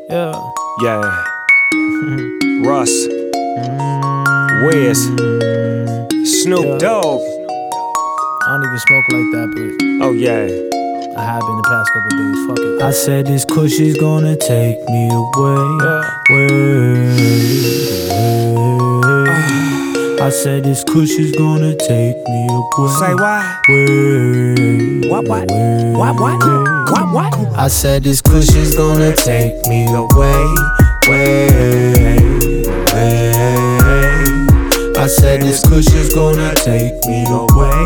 Yeah. Yeah. Russ. Wiz. Snoop Dogg. I don't even smoke like that, but Oh yeah. I have been the past couple days. Fuck it. I said this kush is gonna take me away. I said this kush is gonna take me away. Say why? What? I said this kush is gonna take me away. I said this kush is gonna take me away.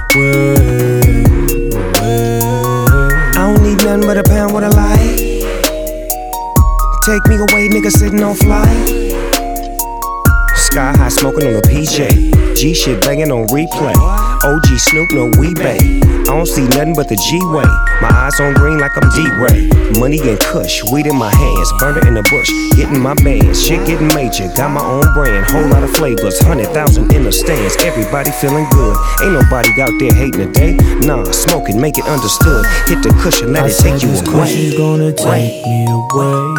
I don't need nothing but a pound with a light. Take me away, nigga sitting on flight. Sky high smoking on the PJ. G shit banging on replay. OG Snoop, no weebay. I don't see nothing but the G-way. My eyes on green like I'm D-Ray. Money and kush, weed in my hands. Burner in the bush, getting my bands. Shit getting major, got my own brand. Whole lot of flavors, 100,000 in the stands. Everybody feeling good, ain't nobody out there hating today. Nah, smoking, make it understood. Hit the kush and let it take you away. Kush is gonna take me away.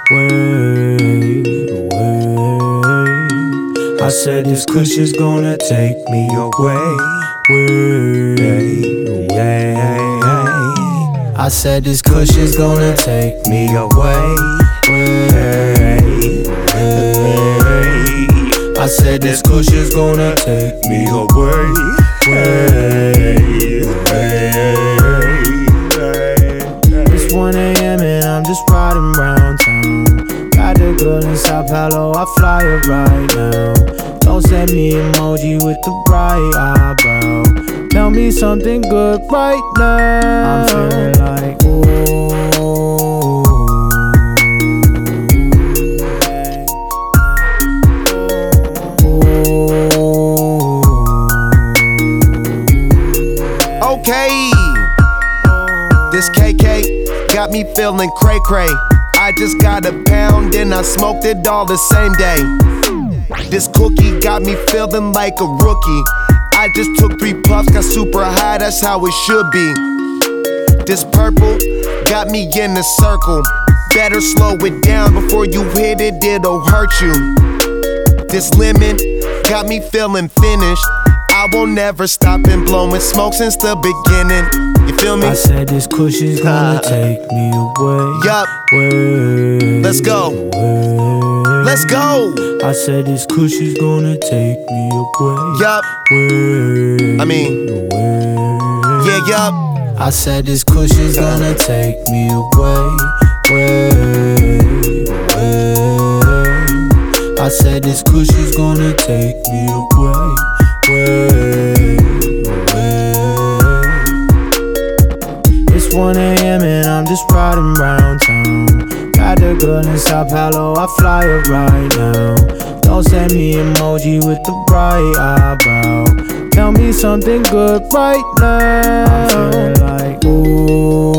I said this kush is gonna take me away. I said this kush is gonna take me away. I said this kush is gonna take me away. It's 1 a.m. and I'm just riding round town. Got the girl in Sao Paulo, I fly her right now. Don't send me emoji with the bright eyebrow. Tell me something good right now. I'm feeling like, ooh. Okay, this KK got me feeling cray-cray. I just got a pound and I smoked it all the same day. This cookie got me feeling like a rookie. I just took 3 puffs, got super high, that's how it should be. This purple got me in a circle. Better slow it down before you hit it, it'll hurt you. This lemon got me feeling finished. I will never stop and blowing smoke since the beginning. You feel me? I said this kush is gonna take me away. Yup. Let's go. Let's go. I said this kush is gonna take me away. Yup. Yup. I said this kush is gonna take me away. I said this kush is gonna take me away. It's 1 a.m. and I'm just riding round town. Got the girl in Sao Paulo, I fly her right now. Don't send me emoji with the bright eyebrow. Tell me something good right now. I'm feeling like, ooh.